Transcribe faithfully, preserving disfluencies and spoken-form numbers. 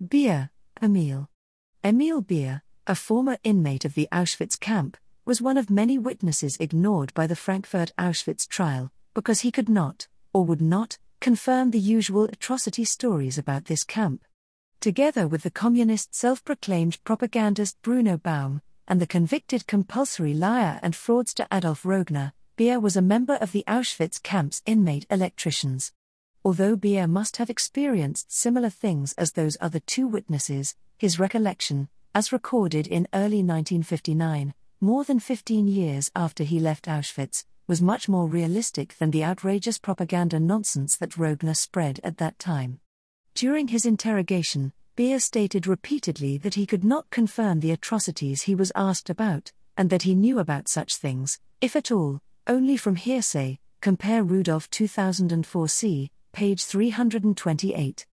Beer, Emil. Emil Beer, a former inmate of the Auschwitz camp, was one of many witnesses ignored by the Frankfurt Auschwitz trial, because he could not, or would not, confirm the usual atrocity stories about this camp. Together with the communist self-proclaimed propagandist Bruno Baum, and the convicted compulsory liar and fraudster Adolf Rogner, Beer was a member of the Auschwitz camp's inmate electricians. Although Beer must have experienced similar things as those other two witnesses, his recollection, as recorded in early nineteen fifty-nine, more than fifteen years after he left Auschwitz, was much more realistic than the outrageous propaganda nonsense that Rogner spread at that time. During his interrogation, Beer stated repeatedly that he could not confirm the atrocities he was asked about, and that he knew about such things, if at all, only from hearsay. Compare Rudolph two thousand four c, page three hundred twenty-eight.